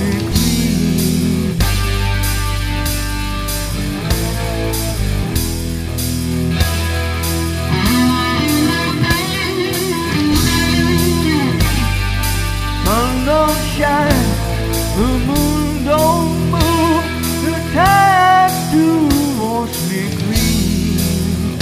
me clean. Sun don't shine, the moon don't move, the tide to wash me clean.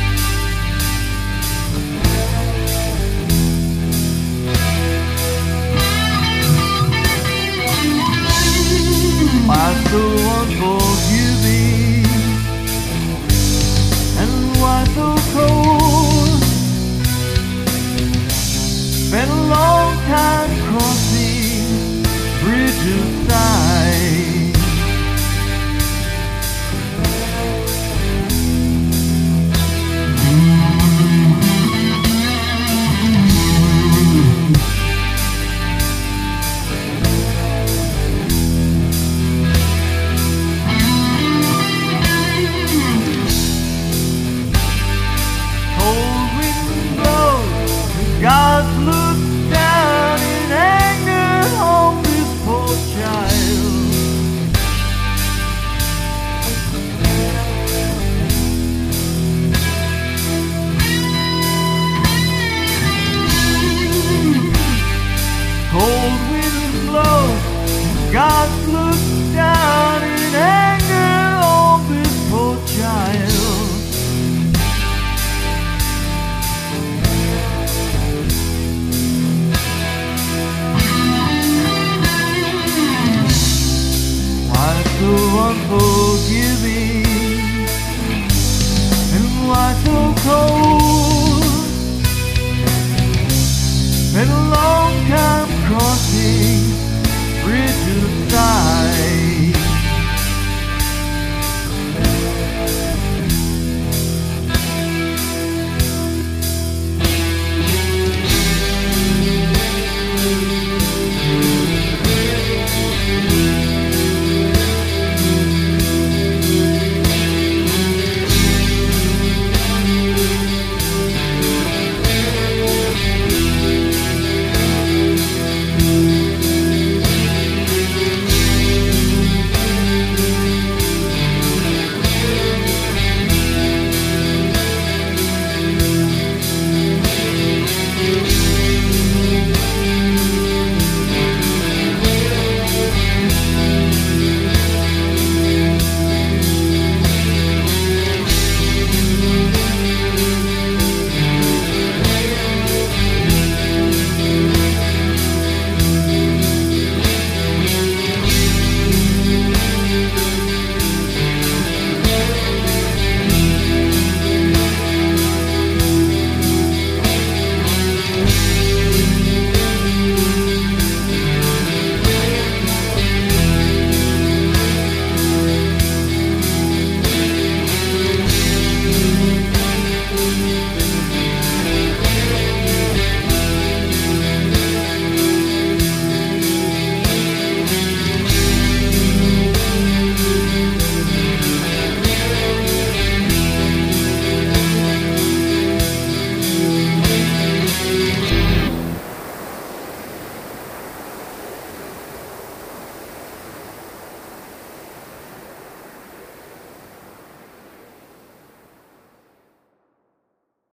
Why so unforgiving, and why so cold? Been a long time crossing bridges side. Cold wind blows, and God's look down in anger on this poor child. Cold wind blows, and God's look down in anger on this poor child. Why so unforgiving, and why so cold? Been a long time crossing